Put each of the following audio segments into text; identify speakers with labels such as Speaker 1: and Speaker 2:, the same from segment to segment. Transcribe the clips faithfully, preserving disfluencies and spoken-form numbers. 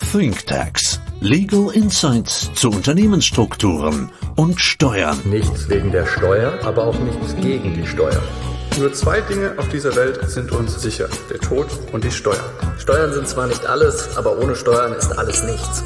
Speaker 1: ThinkTax. Legal Insights zu Unternehmensstrukturen und Steuern.
Speaker 2: Nichts wegen der Steuer, aber auch nichts gegen die Steuer.
Speaker 3: Nur zwei Dinge auf dieser Welt sind uns sicher: der Tod und die Steuern.
Speaker 4: Steuern sind zwar nicht alles, aber ohne Steuern ist alles nichts.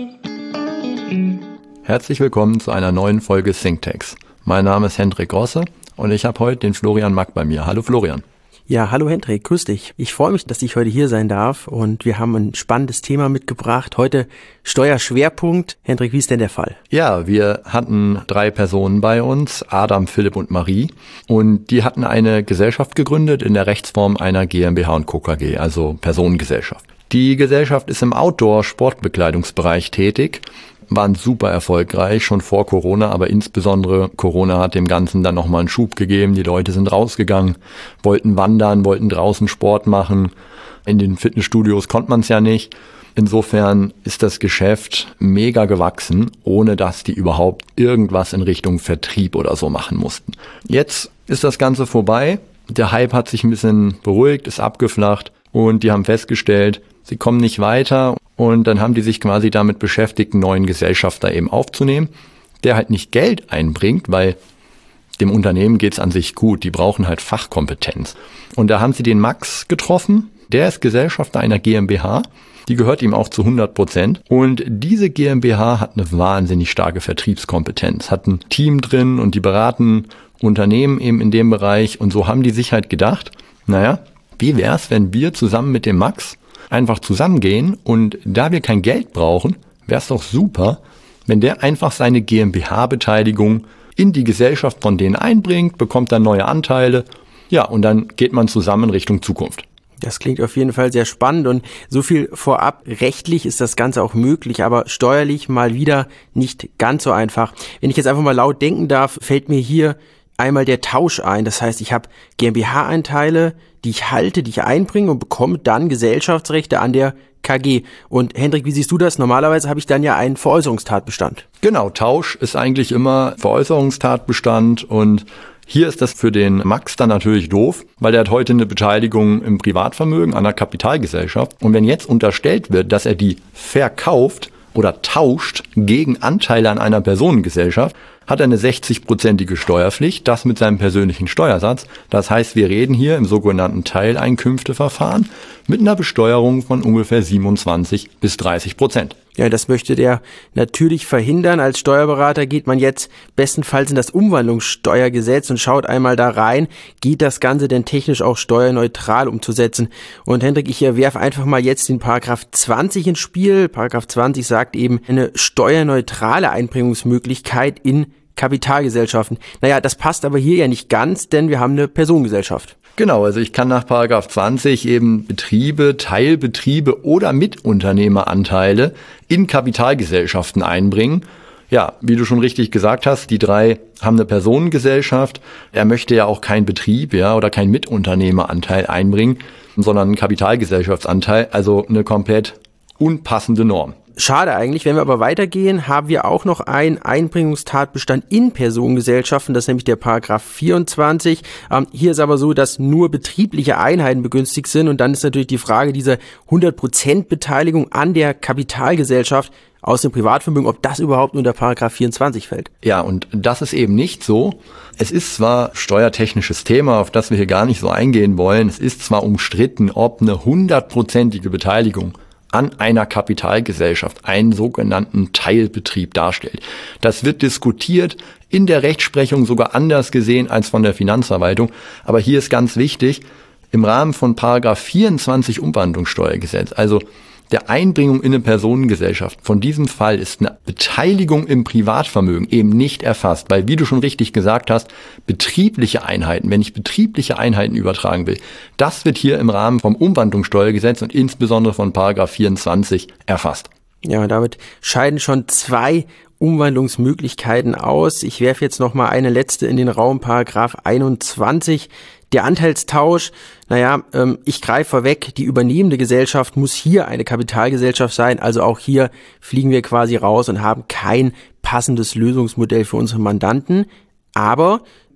Speaker 5: Herzlich willkommen zu einer neuen Folge ThinkTax. Mein Name ist Hendrik Grosse und ich habe heute den Florian Mack bei mir. Hallo Florian.
Speaker 6: Ja, hallo Hendrik, grüß dich. Ich freue mich, dass ich heute hier sein darf und wir haben ein spannendes Thema mitgebracht. Heute Steuerschwerpunkt. Hendrik, wie ist denn der Fall?
Speaker 5: Ja, wir hatten drei Personen bei uns, Adam, Philipp und Marie. Und die hatten eine Gesellschaft gegründet in der Rechtsform einer GmbH und Co. KG, also Personengesellschaft. Die Gesellschaft ist im Outdoor-Sportbekleidungsbereich tätig, waren super erfolgreich, schon vor Corona, aber insbesondere Corona hat dem Ganzen dann nochmal einen Schub gegeben. Die Leute sind rausgegangen, wollten wandern, wollten draußen Sport machen. In den Fitnessstudios konnte man es ja nicht. Insofern ist das Geschäft mega gewachsen, ohne dass die überhaupt irgendwas in Richtung Vertrieb oder so machen mussten. Jetzt ist das Ganze vorbei. Der Hype hat sich ein bisschen beruhigt, ist abgeflacht und die haben festgestellt, sie kommen nicht weiter. Und dann haben die sich quasi damit beschäftigt, einen neuen Gesellschafter eben aufzunehmen, der halt nicht Geld einbringt, weil dem Unternehmen geht's an sich gut, die brauchen halt Fachkompetenz. Und da haben sie den Max getroffen, der ist Gesellschafter einer GmbH, die gehört ihm auch zu hundert Prozent. Und diese GmbH hat eine wahnsinnig starke Vertriebskompetenz, hat ein Team drin und die beraten Unternehmen eben in dem Bereich. Und so haben die sich halt gedacht, naja, wie wär's, wenn wir zusammen mit dem Max einfach zusammengehen und da wir kein Geld brauchen, wäre es doch super, wenn der einfach seine GmbH-Beteiligung in die Gesellschaft von denen einbringt, bekommt dann neue Anteile, ja, und dann geht man zusammen Richtung Zukunft.
Speaker 6: Das klingt auf jeden Fall sehr spannend und so viel vorab. Rechtlich ist das Ganze auch möglich, aber steuerlich mal wieder nicht ganz so einfach. Wenn ich jetzt einfach mal laut denken darf, fällt mir hier einmal der Tausch ein. Das heißt, ich habe GmbH-Anteile, die ich halte, die ich einbringe und bekomme dann Gesellschaftsrechte an der K G. Und Hendrik, wie siehst du das? Normalerweise habe ich dann ja einen Veräußerungstatbestand.
Speaker 5: Genau, Tausch ist eigentlich immer Veräußerungstatbestand und hier ist das für den Max dann natürlich doof, weil er hat heute eine Beteiligung im Privatvermögen an einer Kapitalgesellschaft. Und wenn jetzt unterstellt wird, dass er die verkauft oder tauscht gegen Anteile an einer Personengesellschaft, hat er eine sechzig-prozentige Steuerpflicht, das mit seinem persönlichen Steuersatz. Das heißt, wir reden hier im sogenannten Teileinkünfteverfahren mit einer Besteuerung von ungefähr siebenundzwanzig bis dreißig Prozent.
Speaker 6: Ja, das möchte der natürlich verhindern. Als Steuerberater geht man jetzt bestenfalls in das Umwandlungssteuergesetz und schaut einmal da rein, geht das Ganze denn technisch auch steuerneutral umzusetzen. Und Hendrik, ich werfe einfach mal jetzt den Paragraph zwanzig ins Spiel. Paragraph zwanzig sagt eben eine steuerneutrale Einbringungsmöglichkeit in Kapitalgesellschaften. Naja, das passt aber hier ja nicht ganz, denn wir haben eine Personengesellschaft.
Speaker 5: Genau, also ich kann nach Paragraph zwanzig eben Betriebe, Teilbetriebe oder Mitunternehmeranteile in Kapitalgesellschaften einbringen. Ja, wie du schon richtig gesagt hast, die drei haben eine Personengesellschaft. Er möchte ja auch keinen Betrieb, ja, oder keinen Mitunternehmeranteil einbringen, sondern einen Kapitalgesellschaftsanteil, also eine komplett unpassende Norm.
Speaker 6: Schade eigentlich. Wenn wir aber weitergehen, haben wir auch noch einen Einbringungstatbestand in Personengesellschaften, das ist nämlich der Paragraph vierundzwanzig. Ähm, hier ist aber so, dass nur betriebliche Einheiten begünstigt sind und dann ist natürlich die Frage dieser hundert Prozent Beteiligung an der Kapitalgesellschaft aus dem Privatvermögen, ob das überhaupt unter Paragraph vierundzwanzig fällt.
Speaker 5: Ja, und das ist eben nicht so. Es ist zwar steuertechnisches Thema, auf das wir hier gar nicht so eingehen wollen. Es ist zwar umstritten, ob eine hundertprozentige Beteiligung an einer Kapitalgesellschaft einen sogenannten Teilbetrieb darstellt. Das wird diskutiert, in der Rechtsprechung sogar anders gesehen als von der Finanzverwaltung. Aber hier ist ganz wichtig, im Rahmen von Paragraph vierundzwanzig Umwandlungssteuergesetz, also der Einbringung in eine Personengesellschaft, von diesem Fall ist eine Beteiligung im Privatvermögen eben nicht erfasst, weil, wie du schon richtig gesagt hast, betriebliche Einheiten, wenn ich betriebliche Einheiten übertragen will, das wird hier im Rahmen vom Umwandlungssteuergesetz und insbesondere von Paragraph vierundzwanzig erfasst.
Speaker 6: Ja, damit scheiden schon zwei Umwandlungsmöglichkeiten aus. Ich werfe jetzt noch mal eine letzte in den Raum, Paragraph einundzwanzig. Der Anteilstausch, naja, ähm, ich greife vorweg, die übernehmende Gesellschaft muss hier eine Kapitalgesellschaft sein, also auch hier fliegen wir quasi raus und haben kein passendes Lösungsmodell für unsere Mandanten. Aber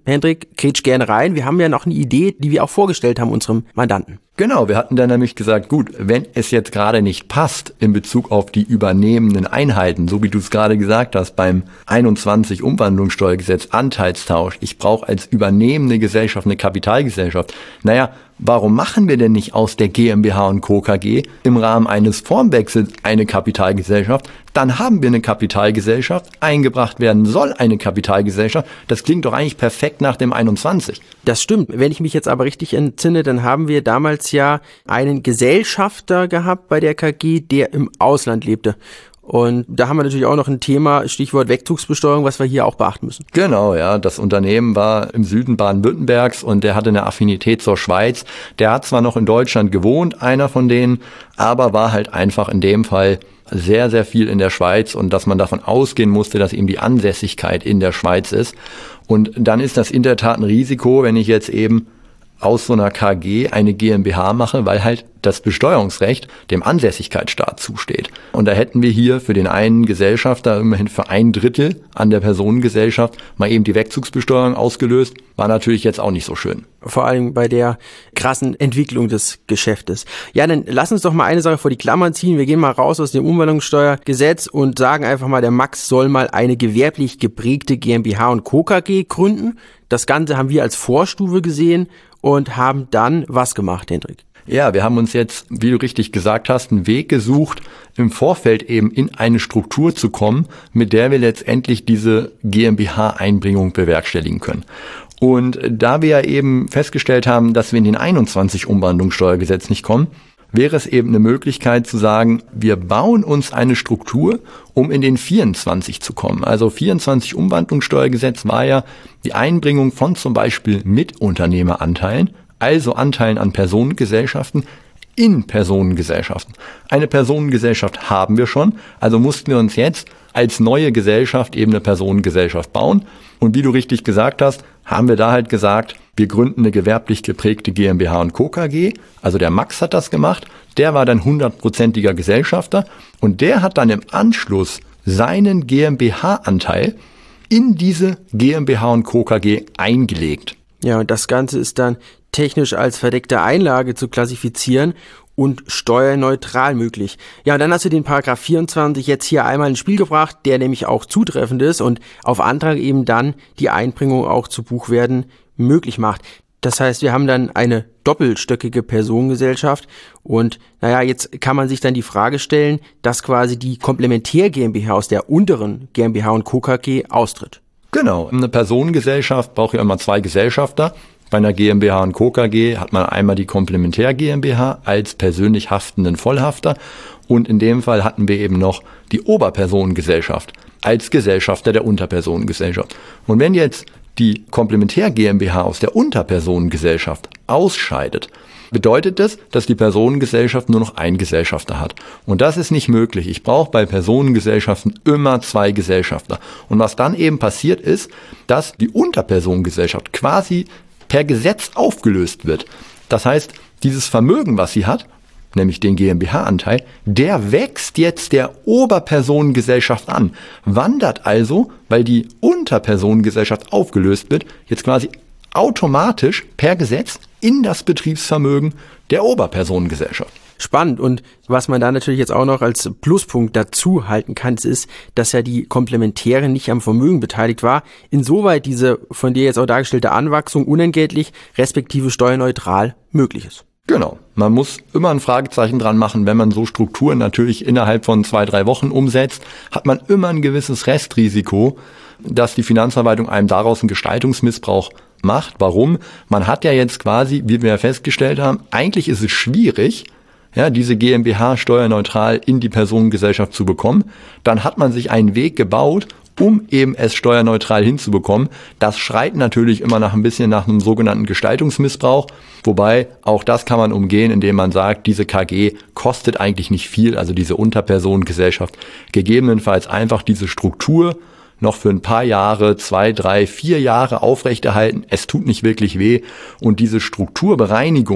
Speaker 6: Hendrik, kretsch gerne rein. Wir haben ja noch eine Idee, die wir auch vorgestellt haben unserem Mandanten.
Speaker 5: Genau, wir hatten dann nämlich gesagt, gut, wenn es jetzt gerade nicht passt in Bezug auf die übernehmenden Einheiten, so wie du es gerade gesagt hast, beim einundzwanzig Umwandlungssteuergesetz Anteilstausch, ich brauche als übernehmende Gesellschaft eine Kapitalgesellschaft. Naja, warum machen wir denn nicht aus der GmbH und Co. K G im Rahmen eines Formwechsels eine Kapitalgesellschaft? Dann haben wir eine Kapitalgesellschaft, eingebracht werden soll eine Kapitalgesellschaft. Das klingt doch eigentlich perfekt nach dem einundzwanzig.
Speaker 6: Das stimmt. Wenn ich mich jetzt aber richtig entsinne, dann haben wir damals ja einen Gesellschafter gehabt bei der K G, der im Ausland lebte. Und da haben wir natürlich auch noch ein Thema, Stichwort Wegzugsbesteuerung, was wir hier auch beachten müssen.
Speaker 5: Genau, ja. Das Unternehmen war im Süden Baden-Württembergs und der hatte eine Affinität zur Schweiz. Der hat zwar noch in Deutschland gewohnt, einer von denen, aber war halt einfach in dem Fall sehr, sehr viel in der Schweiz und dass man davon ausgehen musste, dass eben die Ansässigkeit in der Schweiz ist. Und dann ist das in der Tat ein Risiko, wenn ich jetzt eben aus so einer K G eine GmbH mache, weil halt das Besteuerungsrecht dem Ansässigkeitsstaat zusteht. Und da hätten wir hier für den einen Gesellschafter immerhin für ein Drittel an der Personengesellschaft mal eben die Wegzugsbesteuerung ausgelöst. War natürlich jetzt auch nicht so schön.
Speaker 6: Vor allem bei der krassen Entwicklung des Geschäftes. Ja, dann lass uns doch mal eine Sache vor die Klammern ziehen. Wir gehen mal raus aus dem Umwandlungssteuergesetz und sagen einfach mal, der Max soll mal eine gewerblich geprägte GmbH und Co. K G gründen. Das Ganze haben wir als Vorstufe gesehen und haben dann was gemacht, Hendrik?
Speaker 5: Ja, wir haben uns jetzt, wie du richtig gesagt hast, einen Weg gesucht, im Vorfeld eben in eine Struktur zu kommen, mit der wir letztendlich diese GmbH-Einbringung bewerkstelligen können. Und da wir ja eben festgestellt haben, dass wir in den einundzwanzig Umwandlungssteuergesetz nicht kommen, wäre es eben eine Möglichkeit zu sagen, wir bauen uns eine Struktur, um in den vierundzwanzig zu kommen. Also vierundzwanzig Umwandlungssteuergesetz war ja die Einbringung von zum Beispiel Mitunternehmeranteilen, also Anteilen an Personengesellschaften, in Personengesellschaften. Eine Personengesellschaft haben wir schon, also mussten wir uns jetzt als neue Gesellschaft eben eine Personengesellschaft bauen. Und wie du richtig gesagt hast, haben wir da halt gesagt, wir gründen eine gewerblich geprägte GmbH und Co. K G. Also der Max hat das gemacht. Der war dann hundertprozentiger Gesellschafter und der hat dann im Anschluss seinen GmbH-Anteil in diese GmbH und Co. K G eingelegt.
Speaker 6: Ja, und das Ganze ist dann technisch als verdeckte Einlage zu klassifizieren und steuerneutral möglich. Ja, und dann hast du den Paragraph vierundzwanzig jetzt hier einmal ins Spiel gebracht, der nämlich auch zutreffend ist und auf Antrag eben dann die Einbringung auch zu Buchwerten möglich macht. Das heißt, wir haben dann eine doppelstöckige Personengesellschaft und naja, jetzt kann man sich dann die Frage stellen, dass quasi die Komplementär GmbH aus der unteren GmbH und Co. K G austritt.
Speaker 5: Genau, eine Personengesellschaft braucht ja immer zwei Gesellschafter. Bei einer GmbH und Co. K G hat man einmal die Komplementär GmbH als persönlich haftenden Vollhafter und in dem Fall hatten wir eben noch die Oberpersonengesellschaft als Gesellschafter der Unterpersonengesellschaft. Und wenn jetzt die Komplementär GmbH aus der Unterpersonengesellschaft ausscheidet, bedeutet das, dass die Personengesellschaft nur noch einen Gesellschafter hat. Und das ist nicht möglich. Ich brauche bei Personengesellschaften immer zwei Gesellschafter. Und was dann eben passiert ist, dass die Unterpersonengesellschaft quasi per Gesetz aufgelöst wird. Das heißt, dieses Vermögen, was sie hat, nämlich den GmbH-Anteil, der wächst jetzt der Oberpersonengesellschaft an, wandert also, weil die Unterpersonengesellschaft aufgelöst wird, jetzt quasi automatisch per Gesetz in das Betriebsvermögen der Oberpersonengesellschaft.
Speaker 6: Spannend. Und was man da natürlich jetzt auch noch als Pluspunkt dazu halten kann, ist, dass ja die Komplementäre nicht am Vermögen beteiligt war. Insoweit diese von dir jetzt auch dargestellte Anwachsung unentgeltlich respektive steuerneutral möglich ist.
Speaker 5: Genau. Man muss immer ein Fragezeichen dran machen, wenn man so Strukturen natürlich innerhalb von zwei, drei Wochen umsetzt, hat man immer ein gewisses Restrisiko, dass die Finanzverwaltung einem daraus einen Gestaltungsmissbrauch macht. Warum? Man hat ja jetzt quasi, wie wir ja festgestellt haben, eigentlich ist es schwierig, ja, diese GmbH steuerneutral in die Personengesellschaft zu bekommen. Dann hat man sich einen Weg gebaut, um eben es steuerneutral hinzubekommen. Das schreit natürlich immer nach ein bisschen nach einem sogenannten Gestaltungsmissbrauch, wobei auch das kann man umgehen, indem man sagt, diese K G kostet eigentlich nicht viel, also diese Unterpersonengesellschaft, gegebenenfalls einfach diese Struktur noch für ein paar Jahre, zwei, drei, vier Jahre aufrechterhalten. Es tut nicht wirklich weh und diese Strukturbereinigung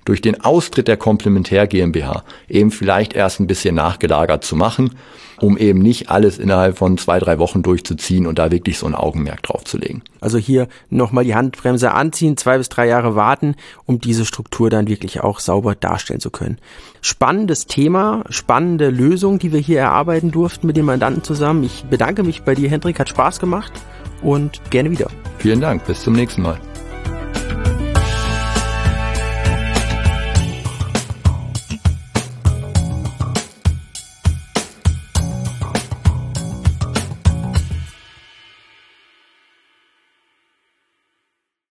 Speaker 5: durch den Austritt der Komplementär GmbH eben vielleicht erst ein bisschen nachgelagert zu machen, um eben nicht alles innerhalb von zwei, drei Wochen durchzuziehen und da wirklich so ein Augenmerk drauf zu legen.
Speaker 6: Also hier nochmal die Handbremse anziehen, zwei bis drei Jahre warten, um diese Struktur dann wirklich auch sauber darstellen zu können. Spannendes Thema, spannende Lösung, die wir hier erarbeiten durften mit den Mandanten zusammen. Ich bedanke mich bei dir, Hendrik, hat Spaß gemacht und gerne wieder.
Speaker 5: Vielen Dank, bis zum nächsten Mal.